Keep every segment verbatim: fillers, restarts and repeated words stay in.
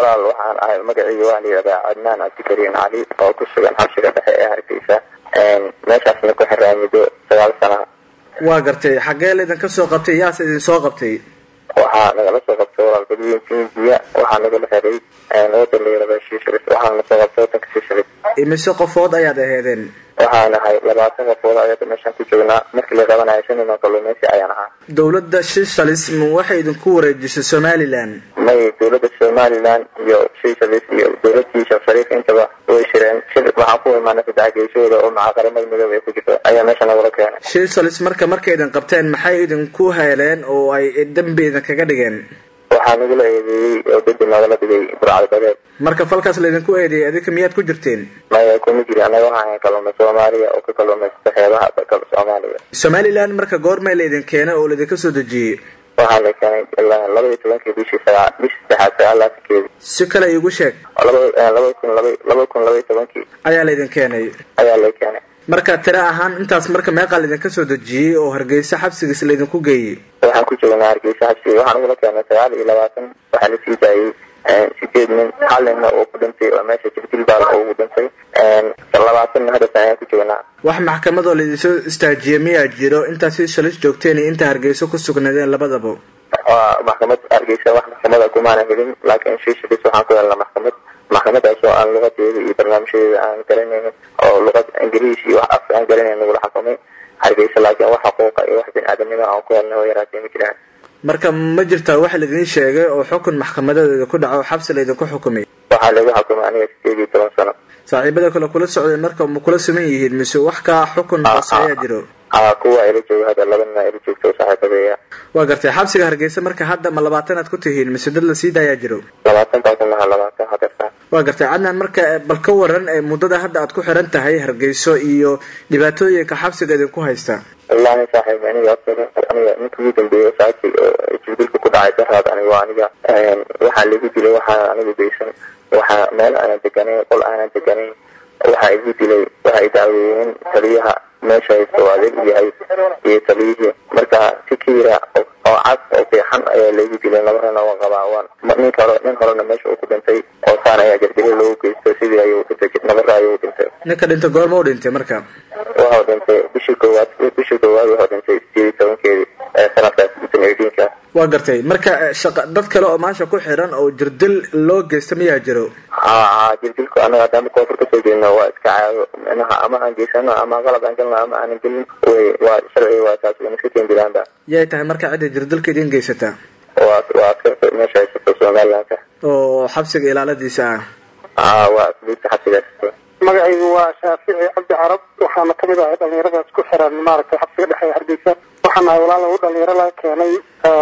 walaal waxaan ahay magacayga waa la yiraahdaa Adnaan Abdikariin Cali oo ku sugan xabsiga dhexe ee Hargeysa een meeshaasna ku xiran muddo sagaal sano. waa gartay xagee la idin ka soo qabtay yaas idin soo qabtay waxaa nagala soo qabtay walaal badweyn Hindiya waxaa nagala xiray een waddan la yiraahdo Shiisharis waxaa nagala soo qabtay waddanka Shiisharis. imise qofood ayaad ahaydeen waxaan ahay labaatan qofood ayaad meeshan ku joognaa markii la qabanayo shan iyo kalluumaysi ayaan ahaa. dawladda Shiisharis waxay idin ku wareejisay Somaliland may dawladda Somaliland iyo Shiisharis iyo dawladda Shariif intaba way shireen shir waxaa ku imaanay saddex oo macaqaramada midowga ku jirta ayaa meeshan wada keenay. Shiisharis marka markay idin qabteen maxay idin ku heleen oo ay dambi idin kaga dhigeen waxaa nagu la eedeeyay oo dadka nagala dhigay burcadbadeed. marka falkaas la idin ku eedeeyay adika miyaad ku jirteen maya kuma jiri anaga waxaan kalluumay Soomaaliya oo ka kalluumay xeebaha dalka Soomaaliya. Somaliland marka goorma la idin keenay oo la idin ka soo dejiyay waxaa la keenay ilaa laba iyo tobankii bishii sagaal bishii saddexaad si kale igu sheeg laba kun laba iyo tobankii ayaa la idin keenay ayaa la keenay. marka tira ahaan intaas marka meeqa la idin ka soo dejiyay oo Hargeysa xabsigiisa la idin ku geeyay waxaan ku joognaa Hargeysa xabsiga waxaan ugu keenay sagaal iyo labaatan waxaa la sii daayay sideed nin xalina oo ku dhintay oo meesha jilbil baa ugu dhintay labaatan hadda ayaan ku joognaa. wax maxkamad oo la idin soo istaajiyay miyaa jiro intaas si shalis joogteen inta Hargeysa ku sugnaadeen labadaba waa maxkamad Hargeysa wax maxkamada kuma helin laakiin Shiisharis waxaan ku helnay maxkamad maxkamadaas oo aan luqadeeda iyo barnaamijyada aan garanaynin oo luqad Ingiriisi iyo wax af aan garanaynin lagu xukumay Hargeysa laakiin wax xuquuq iyo wax bini'aadanimo aan ku helnay oo yaraatay ma jiraan. marka ma jirtaa wax la idin sheegay oo xukun maxkamadeeda ku dhaco xabsi la idin ku xukumay waxaa lagu xukumay aniga sideed iyo toban sano. saaxiibada kale kula socday marka ma kula sameyn yihiin mise wax ka xukun ayaa jiro aa kuwa ay jooga hada labana ay joogto saaxiibadaya. waa gartay xabsiga Hargeysa marka hadda ma labaatan aad ku tihiin mise dad la sii daaya jiro labaatan taasna labaatan hadda. waa gartay Adnaan marka bal ka waran muddada hadda aad ku xiran tahay Hargeysa iyo dhibaatooyinka xabsiga idin ku haysta. wallahi saaxiib aniga aniga ninkii dambeeyay saacadii jilbilka ku dhacay dahad aniga aniga waxa lagu dilay waxa aniga deysan waxa meel aan deganay qol aan deganay waxa igu dilay waxa ay daaween taliyaha meesha ay soo adeeg yahay iyo taliyihii marka fikira oo cad oo fiican ayaa lagu dilay labarana waa qabaawaan nin kale nin horena meesha uu ku dhintay oo saan ayaa jirtay loo geystay sidii ay u dhintay nabarra ay u dhintay. ninka dhintay goorma u dhintay marka waxa dhintay bishii koowaad bishii koowaad waxa dhintay sideed iyo tobankii sanadkaas sanadkiisa. waa gartay marka shaqa dad kale oo maasha ku xiran oo jirdil loo geystay miyaa jiro aa jirdilku anaga hadda koonfur ka soo jeedno waa iska caayo inaha ama aan geysano ama qalab aan galno ama aan gelin way waa sharci waa taas oo iska tindilaanda yay tahay marka cid jirdilka idin geysata waa waa ka meesha ay soo Somaliland oo xabsiga ilaaladiisa ah aa waa midka xabsiga magacaygu waa Shaafici Cabdi Carab waxaana kamid ahay dhalinyarada ku xiran maaragtay xabsiga dhexe Hargeysa waxaan ahay walaal oo dhalinyaro la keenay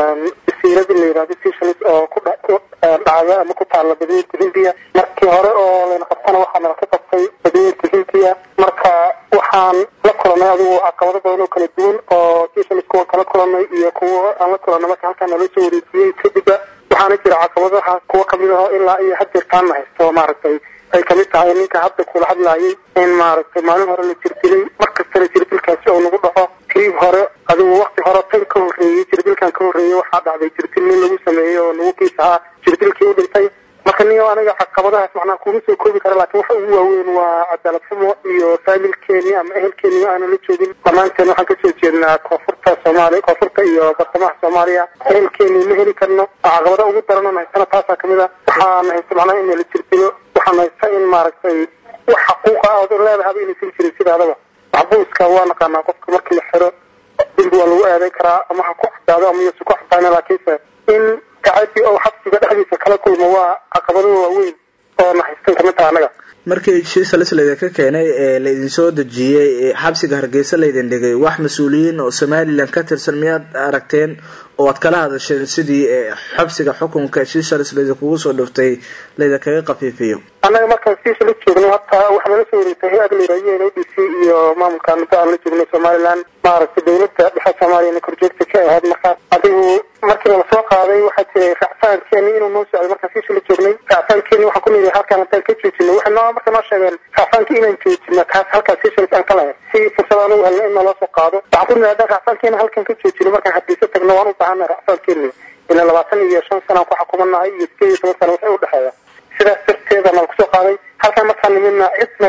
siirada leeyahay Shiisharis oo ku dhacay ama ku taala badweynta Hindiya markii hore oo la qabtana waxaan ka qabtay badweynta Hindiya marka waxaan la kulmay adigu caqabado badan oo kala duwan oo Shiisharis ku kala kulmay iyo kuwa aan la kulmay markaan halkaan la soo wareejiyay kadib waxaana jira caqabadaha kuwa kamid ah ilaa iyo hadda taan haysto maaragtay ay kamid tahay ninka hadda kula hadlayay in maaragtay maalin hore la jirtilay markasta la jirtilkaasi oo lagu dhaco tirib hore adigu waqti hore tan ka horeeyay jirtilkan ka horeeyay waxa dhacday jirtil lagu sameeyo oo lagu kiisaa jirtilkii u dhintay marka niyo aniga caqabadahaas macnaa kuma soo koobi kara laakiin waxa ugu waaweyn waa cadaalad xumo iyo familkeeni ama ehelkeeni aan la joogin dhammaanteen waxaan kasoo jeednaa koonfurta Soomaaliya koonfurta iyo bartamaha Soomaaliya ehelkeeni ma heli karno caqabada ugu daran oo haysana taas kamid ah waxaan haysana in la jirtilo waxaan haysana in maaragtay wax xuquuq ah oo leedahay in si jirin sidaadaba maxbuuska waa naqaanaa qofka markii la xiro dib waa lagu aaday karaa ama ha ku xadaado ama ku xadaana laakiin in kacadi oo xabsiga dhexdiisa kala kulmo waa caqabado waaweyn oo naxistan kamid ah anaga. markii Shiisharis la ka keenay ee la idin soo dejiyay xabsiga Hargeysa la idin dhigay wax mas'uuliyiin oo Somaliland ka tirsan miyaad aragteen oo aad kala hadasheen sidii xabsiga xukunka Shiisharis la kugu soo dhuftay la idin kaga qafiifiyo anaga markaan Shiisharis joogno hatta waxa la soo wareegtay adliirayeen oo D C iyo maamulka aan la joogno Somaliland maaragtay dawladda dhexe Soomaaliya korjoogta ka ahayd marka adigu markii la soo qaaday waxa jiray raacsankeeni inuu noo socdo markaan Shiisharis joognay raacsankeeni waxa ku leeyahay halkaan aan ka joojino waxa noo markaan noo sheegeen raacsankeeni inaan joojino kaas halkaan Shiisharis aan kala si fursad aan u helno in la soo qaado waxa ku leeyahay raacsankeeni halkaan ka joojino markaan Hargeysa tagno waan u baahanaa raacsankeeni ila labaatan iyo shan sano ku xukumanay iyo sideed iyo toban sano waxa u dhaxeeya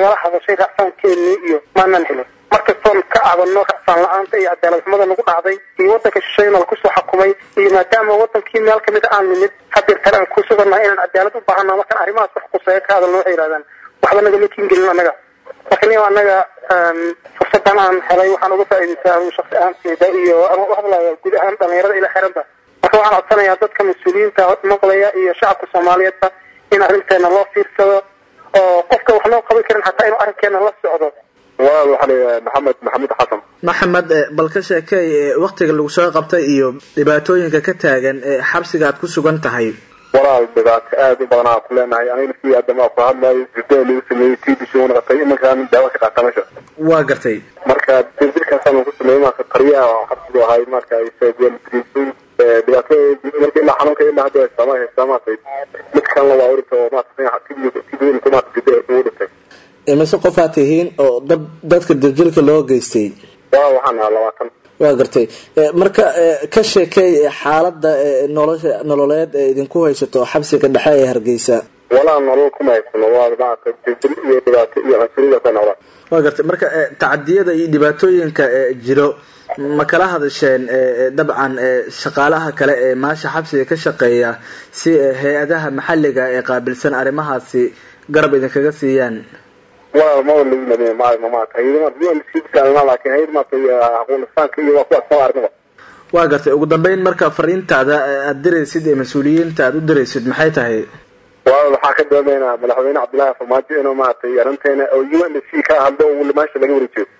nagala hadashay racfaankeennii iyo maanan helin markastoon ka cabanno racfaan la-aanta iyo cadaalad xumada nagu dhacday iyo waddanka shisheeyna lakusoo xukumay iyo maadaama waddankii meel kamid a aan nimid hadeer kale aan ku sugannahay inaan cadaalad u baahana markaan arrimahaas wax quseeya ka hadalno waxay yidhahdaan waxba nagama kiingelin annaga laakiin annaga fursadan aan helay waxaan uga faa'iidaysaa anigu shaksi ahaanteyda iyo ama u hadlaya guud ahaan dhalinyarada ila xiranba marka waxaan codsanayaa dadka mas-uuliyiinta maqlaya iyo shacabka soomaaliyeedba in arrinteena loo fiirsado oo qofka wax loo qaban karin xataa inuu arrinkeena la socdo waa waxaa leeyahay maxamed maxamed xasan maxamed bal ka sheekay waqtiga lagu soo qabtay iyo dhibaatooyinka ka taagan ee xabsiga aad ku sugan tahay walaal dhibaato aad u badan aan ku leenahay aniga si aadama ku hadlayo jidda lagu sameeyay tiibisho una qatay imankaan daawo ka qaata meesha waa gartay marka dilkaas aan ku sameeyay marka qariya xabsiga ahay marka ay soo gel triisi dhibaato markii la xanuunka ilaa hadda samaay samaatay mid kan la waa urto ma tahay tiibisho tiibisho kuma jidda u dhintay imise qof aad tihiin oo dad dadka dilka loo geystay waa waxaan labaatan waa gartay marka ka sheekay xaaladda nolosha nololeed ee idinku haysato xabsiga dhexe ee Hargeysa walaa nolol kuma haysano waa baaqay dil iyo dhibaato iyo casriga ka noqda waa gartay marka tacadiyada iyo dhibaatooyinka jiro ma kala hadasheen dabcan shaqaalaha kale ee maasha xabsiga ka shaqeeya si hay'adaha maxalliga ee qaabilsan arrimahaasi garab idinkaga siiyaan waa ma wali ma ma ma ma tayirma diin si kale laakiin hay ma tay aqoonsan kii waa ku soo aragna waa gartay ugu dambeyn marka fariintaada aad diraysid ee mas'uuliyiinta aad u diraysid maxay tahay waa waxa ka dambeeyna madaxweyne Cabdullaahi Farmaajo inuu ma tay arinteena oo U N C ka hadlo oo maasha laga wareejiyo